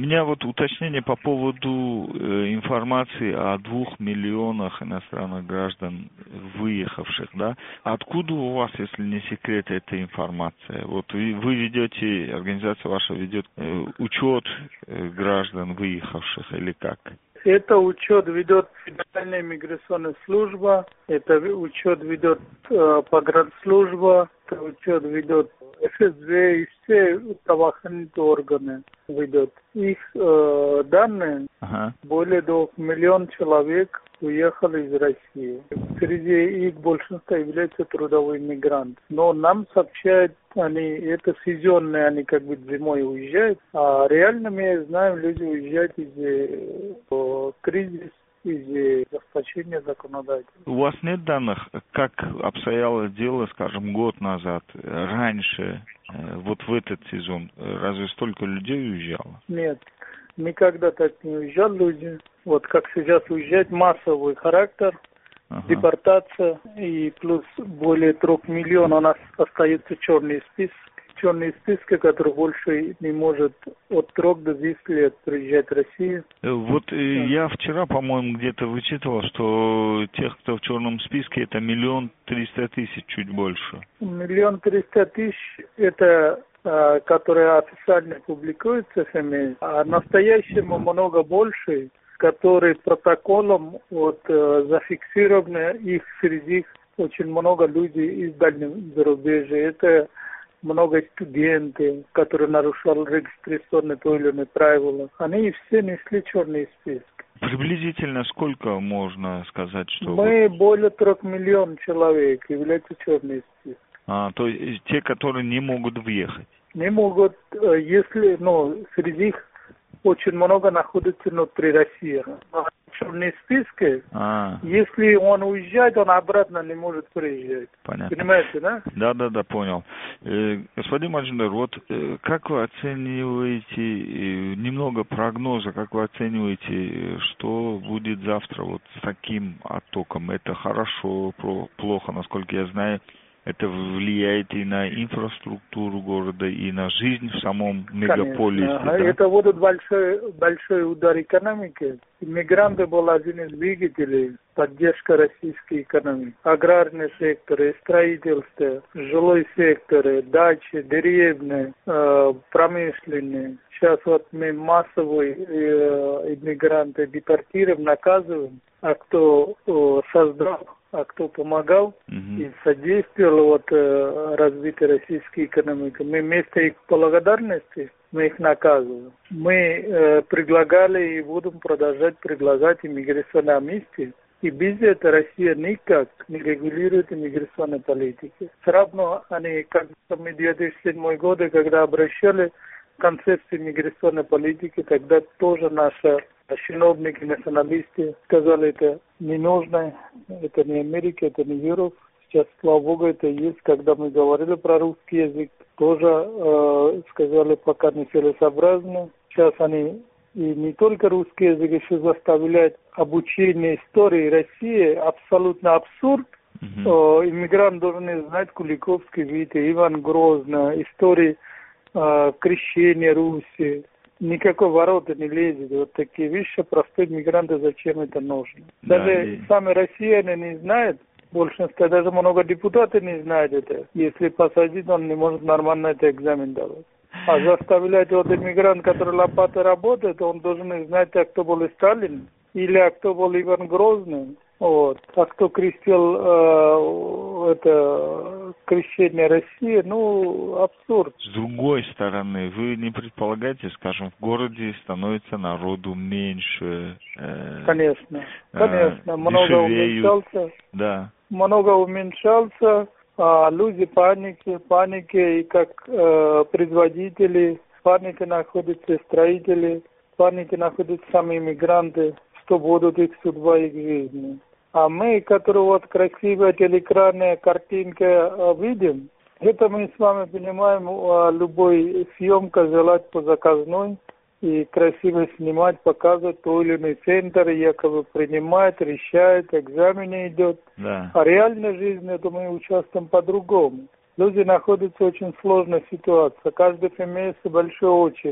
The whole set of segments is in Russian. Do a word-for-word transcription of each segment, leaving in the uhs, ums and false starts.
меня вот уточнение по поводу э, информации о двух миллионах иностранных граждан, выехавших, да? Откуда у вас, если не секрет, эта информация? Вот вы, вы ведете, организация ваша ведет э, учет э, граждан, выехавших, или как? Это учет ведет Федеральная миграционная служба, это учет ведет э, погранслужба, это учет ведет эф эс бэ и все правоохранительные органы ведут. Их э, данные, ага. более двух миллионов человек уехали из России. Среди их большинство являются трудовые мигранты. Но нам сообщают, они это сезонные, они как бы зимой уезжают, а реально мы знаем, люди уезжают из-за кризиса, из-за ужесточения законодательства. У вас нет данных, как обстояло дело, скажем, год назад, раньше, вот в этот сезон? Разве столько людей уезжало? Нет, никогда так не уезжали люди. Вот как сейчас уезжает массовый характер, ага. депортация, и плюс более трех миллионов у нас остается черный список. Черные списки, которые больше не может от трех до десяти лет приезжать в Россию. Вот да. Я вчера, по-моему, где-то вычитывал, что тех, кто в черном списке, это миллион триста тысяч, чуть больше. Миллион триста тысяч, это которые официально публикуются, а настоящему много больше, которые протоколом вот, зафиксированы, их среди них очень много людей из дальнего зарубежья. Это много студентов, которые нарушали регистрационные то или иные правила. Они все несли черный список. Приблизительно сколько можно сказать, что... Мы вот... более трех миллионов человек являются черный список. А, то есть те, которые не могут въехать? Не могут, если, ну, среди них очень много находится внутри России. Черные списки, а. если он уезжает, он обратно не может приезжать. Понятно. Понимаете, да? Да, да, да, понял. Э, господин Маджиндар, вот э, как вы оцениваете, э, немного прогноза, как вы оцениваете, что будет завтра вот с таким оттоком? Это хорошо, про, плохо, насколько я знаю. Это влияет и на инфраструктуру города, и на жизнь в самом мегаполисе. Да? Это будет большой, большой удар экономики. Мигранты был один из двигателей поддержки российской экономики. Аграрный сектор, строительство, жилой сектор, дачи, деревни, э, промышленные. Сейчас вот мы массовые э, иммигранты депортируем, наказываем, а кто э, создал, а кто помогал uh-huh. и содействовал вот, э, развитию российской экономики. Мы вместо их благодарности мы их наказываем. Мы э, предлагали и будем продолжать предлагать иммиграционные амнистии. И без этого Россия никак не регулирует иммиграционной политики. Все равно они, как мы в две тысячи седьмом году, когда обращали концепцию иммиграционной политики, тогда тоже наши чиновники, националисты сказали, это не нужно, это не Америка, это не Европа. Сейчас, слава богу, это есть. Когда мы говорили про русский язык, тоже э, сказали, пока не целесообразно. Сейчас они и не только русский язык, еще заставляют обучение истории России. Абсолютно абсурд. Mm-hmm. Э, иммигрант должен знать Куликовский, Витя, Иван Грозный, истории э, крещения Руси. Никакой ворота не лезет. Вот такие вещи простые мигранты, зачем это нужно. Даже да, и... сами россияне не знают, большинство, даже много депутатов не знают это. Если посадить, он не может нормально этот экзамен давать. А заставлять вот иммигрант, который лопатой работает, он должен знать, а кто был Сталин, или а кто был Иван Грозный. Вот. А кто крестил э, это крещение России, ну, абсурд. С другой стороны, вы не предполагаете, скажем, в городе становится народу меньше. Э, конечно, конечно, э, много дешевеют. уменьшался. Да. Много уменьшался, а люди паники, паники, и как э, производители, паники находятся строители, паники находятся сами иммигранты, что будут их судьба, их жизни. А мы, которые вот красивая телеэкранная картинка видим, это мы с вами понимаем, любой съемка желать по заказной и красиво снимать, показывать той или иной центр, якобы принимает, решает, экзамены идет. Да. А реальная жизнь, это мы участвуем по-другому. Люди находятся в очень сложной ситуации, каждый имеет большую очередь.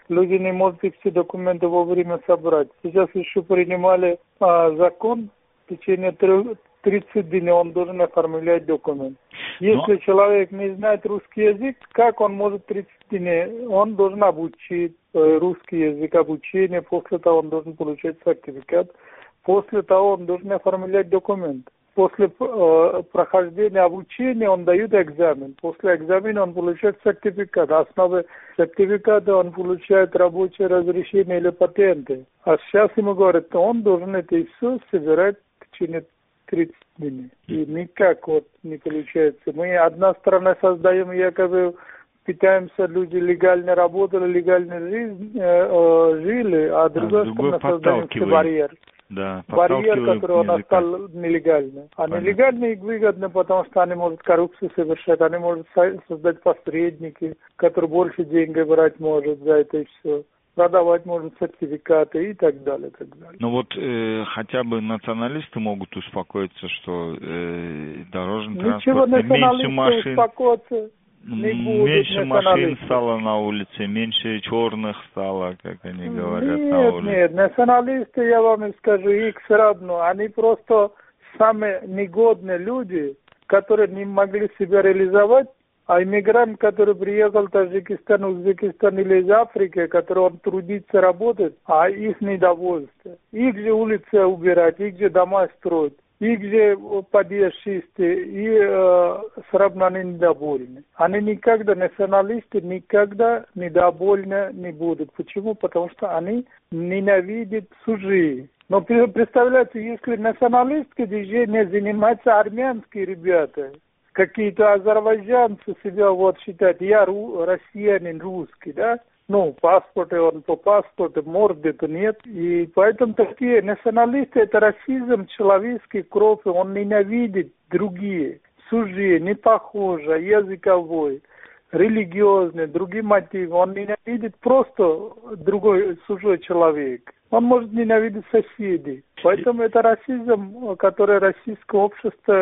Люди не могут их все документы вовремя собрать. Сейчас еще принимали а, закон, в течение тридцати дней он должен оформлять документ. Если Но... человек не знает русский язык, как он может тридцать дней? Он должен обучить э, русский язык, обучение, после того он должен получать сертификат, после того он должен оформлять документ. После э, прохождения обучения он дает экзамен. После экзамена он получает сертификат. На основе сертификата он получает рабочее разрешение или патенты. А сейчас ему говорят, он должен это и все собирать в течение тридцати дней. И никак вот не получается. Мы одна страна создаем, якобы питаемся, люди легально работали, легально жизнь, э, э, жили, а другая а страна создаем все барьер. Да, барьер, который у нас стал нелегальным. А нелегальные их выгодны, потому что они могут коррупцию совершать, они могут создать посредники, которые больше денег брать может за это и все. Продавать может сертификаты и так далее, так далее. Ну вот э, хотя бы националисты могут успокоиться, что э, дорожный Ничего, транспорт меньше машин. Успокоиться. Не меньше машин стало на улице, меньше черных стало, как они говорят, нет, на улице. Нет, националисты, я вам скажу, их все равно. Они просто самые негодные люди, которые не могли себя реализовать, а иммигрант, который приехал в Таджикистан, Узбекистан или из Африки, который он трудится, работает, а их недовольство. Их же улицы убирать, их же дома строить. Их же подъезд чистый, и э, все равно они недовольны. Они никогда, националисты, никогда недовольны не будут. Почему? Потому что они ненавидят чужие. Но представляете, если националистское движение занимается армянские ребята, какие-то азербайджанцы себя вот считают, я ру, россиянин русский, да? Ну, паспорты, он по паспорту, морды-то нет. И поэтому такие националисты, это расизм, человеческий кровь, он ненавидит другие, чужие, не похожие, языковой, религиозный, другие мотивы. Он ненавидит просто другой, чужой человек. Он может ненавидеть соседей. Поэтому это расизм, который российское общество,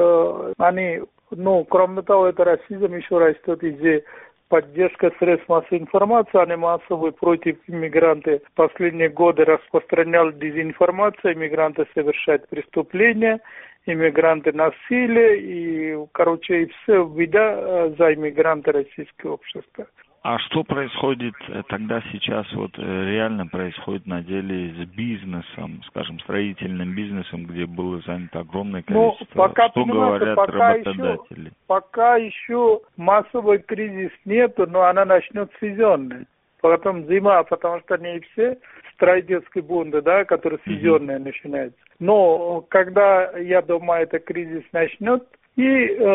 э, они, ну, кроме того, это расизм еще растет из-за поддержка средств массовой информации, они массово против иммигрантов. В последние годы распространял дезинформацию, иммигранты совершают преступления, иммигранты насилие, и, короче, и все беда за иммигранты российского общества. А что происходит тогда сейчас, вот реально происходит на деле с бизнесом, скажем, строительным бизнесом, где было занято огромное количество? Ну, пока, что говорят пока работодатели? Еще, пока еще массовый кризис нету, но она начнет сезонный. Потом зима, потому что не все строительские бунты, да, которые сезонные mm-hmm. начинаются. Но когда, я думаю, этот кризис начнет, и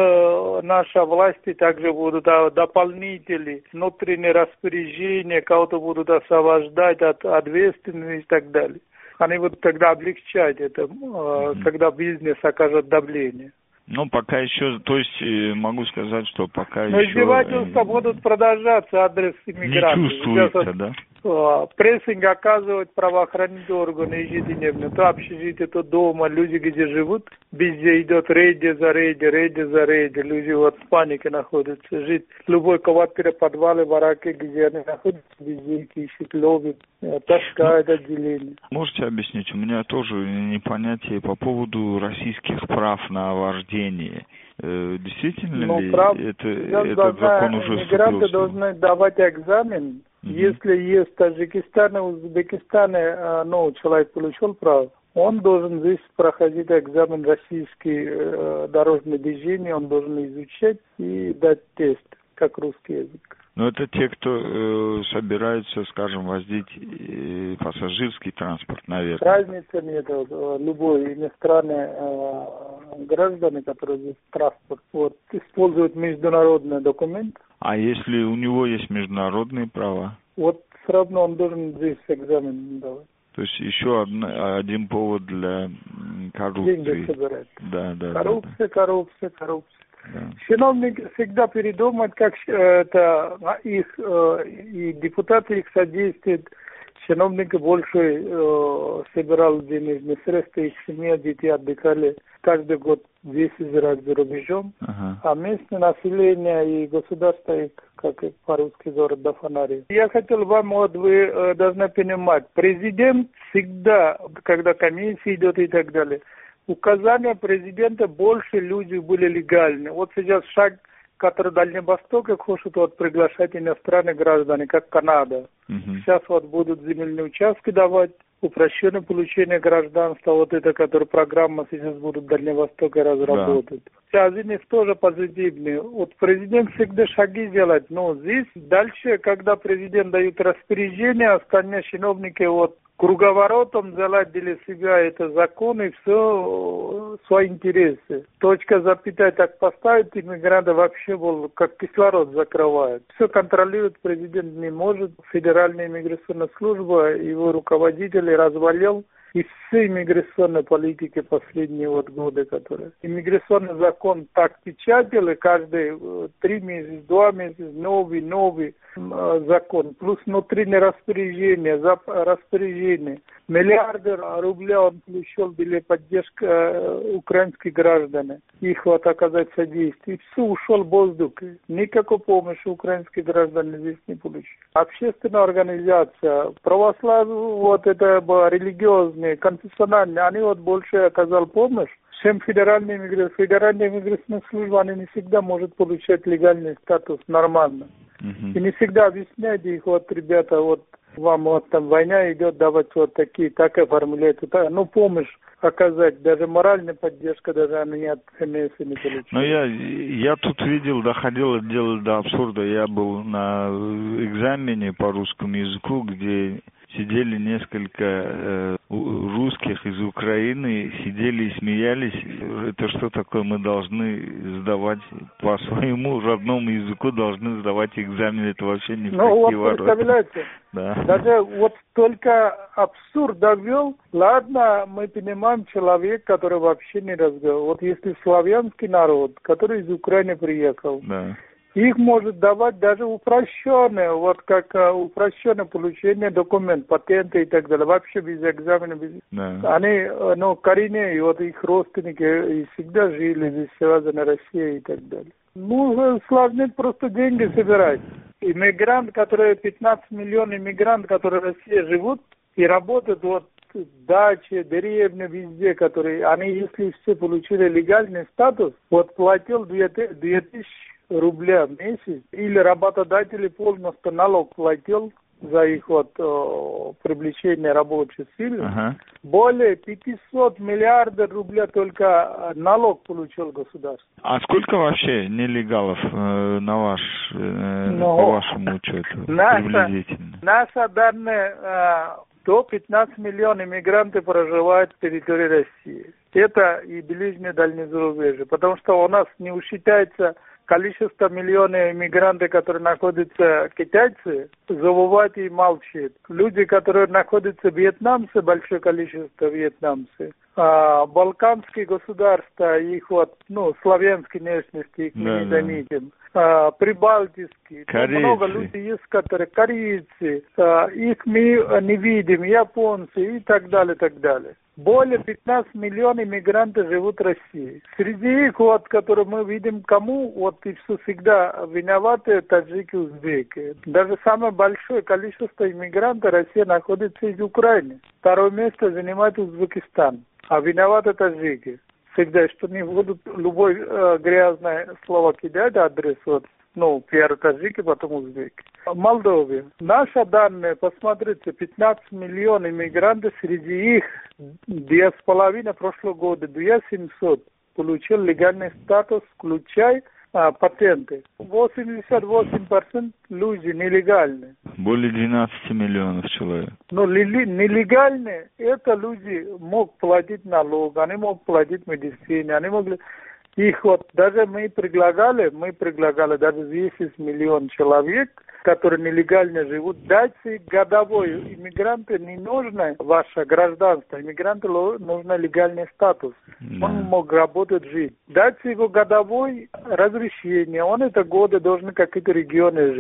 э, наши власти также будут а, дополнительные внутренние распоряжения, кого-то будут освобождать от ответственности и так далее. Они будут тогда облегчать это, э, mm-hmm. когда бизнес окажет давление. Ну, пока еще, то есть могу сказать, что пока Но еще... издевательства будут продолжаться, адрес иммигрантов. Не чувствуется, да? Прессинг оказывают правоохранительные органы ежедневно. То общежитие, то дома, люди где живут, везде идет рейды за рейды, рейды за рейды. Люди вот в панике находятся. Жить в любой квартире, подвале, бараке, где они находятся, везде их ищут, ловят, таскают отделение. Можете объяснить? У меня тоже непонятие по поводу российских прав на вождение. Действительно ну, ли прав... это, этот должна, закон уже вступил? Мигранты должны давать экзамен. Mm-hmm. Если есть в Таджикистане, Узбекистане, ну, человек получил право, он должен здесь проходить экзамен российский э, дорожное движение, он должен изучать и дать тест, как русский язык. Но это те, кто э, собираются, скажем, возить э, пассажирский транспорт, наверное. Разницы нет. Любой иностранный э, граждане, которые здесь транспорт, вот, используют международный документ. А если у него есть международные права? Вот все равно он должен здесь экзамен давать. То есть еще одна, один повод для коррупции. Деньги собирать. Да, да, коррупция, да, да. коррупция, коррупция. Да. Чиновники всегда передумают, как это их и депутаты их содействуют, чиновники больше э, собирали денежные средства, их семья, дети отдыхали каждый год десять раз за рубежом, Ага. а местное население и государство, их, как и по-русски говорят, до фонарей. Я хотел вам, вот вы э, должны понимать, президент всегда, когда комиссия идет и так далее, указания президента больше люди были легальны. Вот сейчас шаг, который Дальний Восток хочет вот приглашать иностранных граждан, как Канада. Угу. Сейчас вот будут земельные участки давать, упрощенное получение гражданства, вот это, которая программа сейчас будут в Дальнем Востоке разработать. Да. Один из тоже позитивный. Вот президент всегда шаги делает, но здесь дальше, когда президент дает распоряжение, остальные чиновники вот круговоротом делать для себя это закон и все свои интересы. Точка запятая так поставить, иммигранты вообще был, как кислород закрывают. Все контролирует президент не может. Федеральная иммиграционная служба, его руководители развалил и все иммиграционные политики последние вот годы, которые. Иммиграционный закон так печатали, каждые три месяца, два месяца, новый, новый э, закон. Плюс внутреннее распоряжение, зап, распоряжение. Миллиарды рублей он получил для поддержки э, украинских граждан. Их вот оказать содействие. И все ушел в воздух. Никакой помощи украинских граждан здесь не получили. Общественная организация, православие, вот это было религиозное, конфессиональное, они вот больше оказали помощь, чем федеральная иммиграция. Федеральная иммиграционная служба, они не всегда может получать легальный статус нормально. Uh-huh. И не всегда объясняйте их, вот, ребята, вот, вам вот там война идет, давать вот такие, так оформляют, так, ну, помощь оказать, даже моральная поддержка, даже они от ФМС не получают. Ну, я, я тут видел, доходило дело до абсурда, я был на экзамене по русскому языку, где сидели несколько э, русских из Украины, сидели и смеялись. Это что такое? Мы должны сдавать по своему родному языку, должны сдавать экзамен. Это вообще не в ну, вот ворота. Представляете? Да. Даже вот только абсурд довел. Ладно, мы понимаем человек, который вообще не разговаривает. Вот если славянский народ, который из Украины приехал, да. Их может давать даже упрощенное, вот как uh, упрощенное получение документов, патенты и так далее, вообще без экзамена. Без... Да. Они, ну, коренные, вот их родственники и всегда жили здесь, связаны Россией и так далее. Ну, сложнее просто деньги собирать. Иммигрант, которые пятнадцать миллионов иммигрантов, которые в России живут и работают, вот, дачи, деревни, везде, которые, они, если все получили легальный статус, вот платил две тысячи рубля в месяц, или работодатели полностью налог платил за их вот о, привлечение рабочей силы. Ага. Более пятьсот миллиардов рублей только налог получил государство. А сколько вообще нелегалов э, на ваш, э, Но по вашему учету? Приблизительно. Наши данные, э, до пятнадцать миллионов иммигрантов проживают в территории России. Это и ближнее дальнее зарубежье, потому что у нас не учитывается количество миллионов иммигрантов, которые находятся китайцы, забывают и молчат. Люди, которые находятся вьетнамцы, большое количество вьетнамцев, а, балканские государства, их вот, ну, славянской внешности, их мы да, не заметим. А, прибалтийские, много людей есть, которые корейцы, а, их мы не видим, японцы и так далее, так далее. Более пятнадцать миллионов иммигрантов живут в России. Среди их, вот, которые мы видим, кому, вот, и все всегда виноваты таджики, узбеки. Даже самое большое количество иммигрантов России находится из Украины. Второе место занимает Узбекистан. А виноваты таджики. Всегда, что не будут любое э, грязное слово кидать, адрес, вот, ну, первые таджики, потом узбеки. Молдове. Наши данные, посмотрите, пятнадцать миллионов иммигрантов, среди их две с половиной прошлого года, две тысячи семьсот получил легальный статус, включая а, патенты. восемьдесят восемь процентов люди нелегальные. Более двенадцать миллионов человек. Но нелегальные, это люди могут платить налог, они могут платить медицине, они могли... Их вот даже мы предлагали, мы предлагали даже десять миллионов человек, которые нелегально живут. Дайте годовой. Иммигранты не нужно ваше гражданство. Иммигранту нужно легальный статус. Да. Он мог работать, жить. Дайте его годовой разрешение. Он это годы должен в какие-то регионы жить.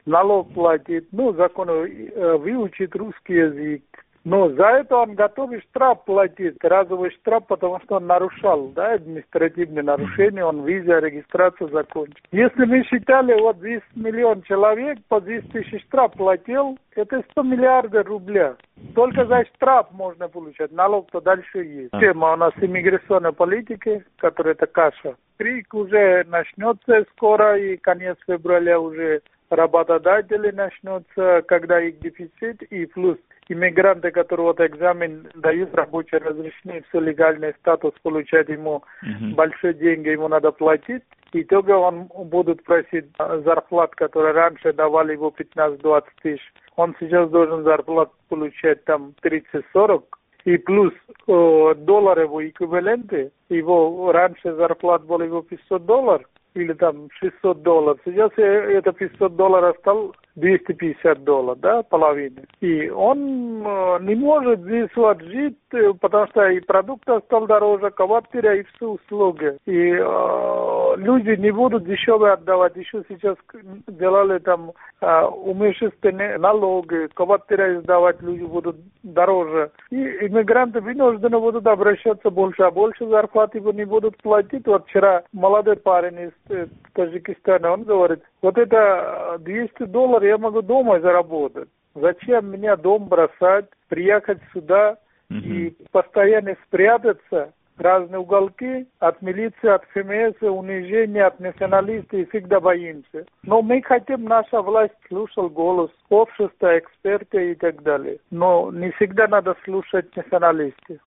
налог платит, ну, закон, э, выучит русский язык. Но за это он готов и штраф платить, разовый штраф, потому что он нарушал, да, административные нарушения, он виза, регистрацию закончил. Если мы считали, вот десять миллионов человек по десять тысяч штраф платил, это сто миллиардов рублей. Только за штраф можно получать, налог-то дальше есть. Тема у нас иммиграционной политики, которая это каша. Крик уже начнется скоро, и конец февраля уже работодатели начнутся, когда их дефицит, и плюс иммигранты, которые вот экзамен дают, рабочее разрешение, все легальный статус получать, ему uh-huh. большие деньги ему надо платить. И итоге он будут просить зарплат, которые раньше давали его пятнадцать-двадцать тысяч. Он сейчас должен зарплату получать там тридцать-сорок. И плюс э, доллары его эквиваленты, его раньше зарплата была его пятьсот долларов, или там шестьсот долларов. Сейчас это пятьсот долларов стал двести пятьдесят долларов, да, половина. И он э, не может здесь вот жить, потому что и продукты стал дороже, квартира и все услуги. И э, люди не будут дешевле отдавать. Еще сейчас делали там э, уменьшительные налоги, квартиры сдавать люди будут дороже. И иммигранты вынуждены будут обращаться больше, а больше зарплаты его не будут платить. Вот вчера молодой парень из Таджикистана, он говорит, вот это двести долларов я могу дома заработать. Зачем мне дом бросать, приехать сюда uh-huh. и постоянно спрятаться в разные уголки от милиции, от ФМС, унижения, от националистов, и всегда боимся. Но мы хотим, наша власть слушала голос общества, эксперты и так далее. Но не всегда надо слушать националистов.